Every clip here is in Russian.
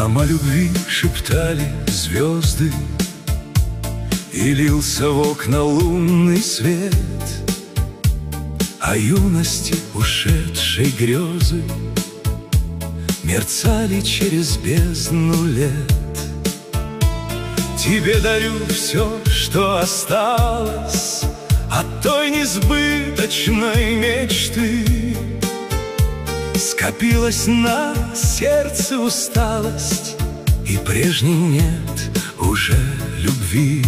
Нам о любви шептали звезды, и лился в окна лунный свет. О юности ушедшей грезы мерцали через бездну лет. Тебе дарю все, что осталось от той несбыточной мечты. Скопилась на сердце усталость, и прежней нет уже любви.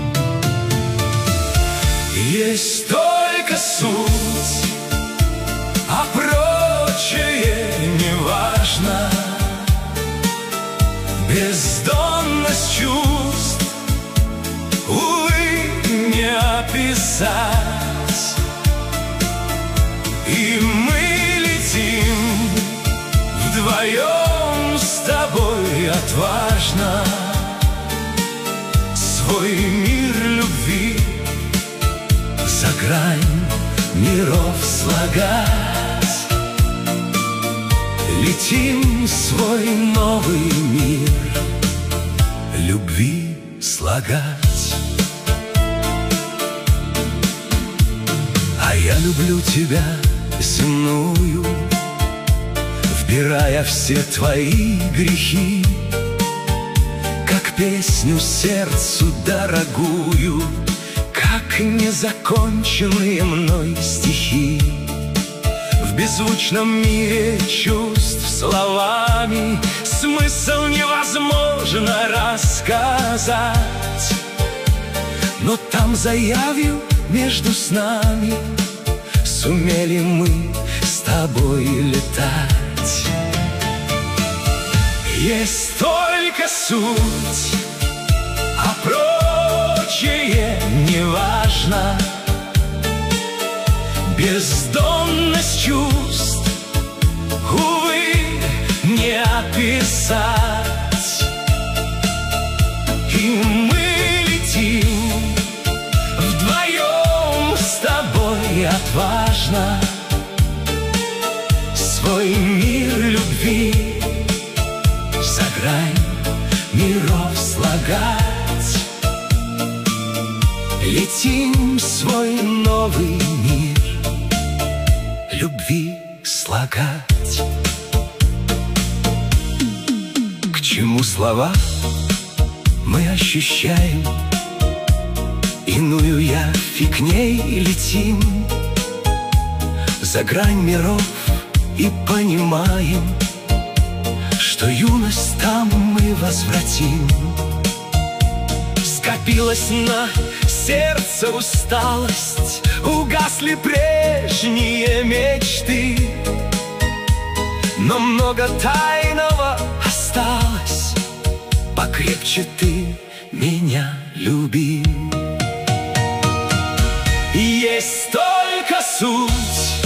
Есть только суть, а прочее не важно. Бездонность чувств, увы, не описать. И мы летим вдвоем с тобой отважно, свой мир любви за грань миров слагать. Летим свой новый мир любви слагать. А я люблю тебя земную, вбирая все твои грехи, как песню сердцу дорогую, как незаконченные мной стихи. В беззвучном мире чувств словами смысл невозможно рассказать. Но там за явью между снами сумели мы с тобой летать. Есть только суть, а прочее не важно. Бездонность чувств, увы, не описать. И мы летим вдвоем с тобой отважно, свой мир любви за грань миров слагать. Летим свой новый мир любви слагать. К чему слова? Мы ощущаем иную явь, и к ней летим за грань миров и понимаем, что юность там мы возвратим. Скопилась на сердце усталость, угасли прежние мечты, но много тайного осталось. Покрепче ты меня люби. Есть только суть,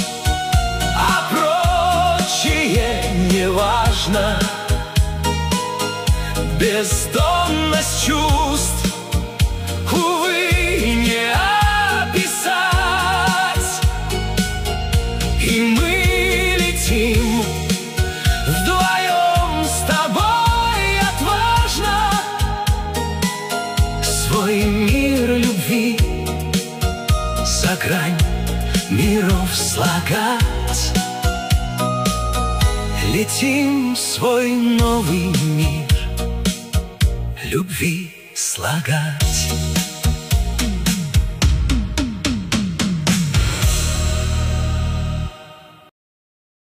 а прочее не важно. Бездонность чувств, увы, не описать. И мы летим вдвоем с тобой отважно, свой мир любви за грань миров слагать. Летим свой новый мир любви слагать.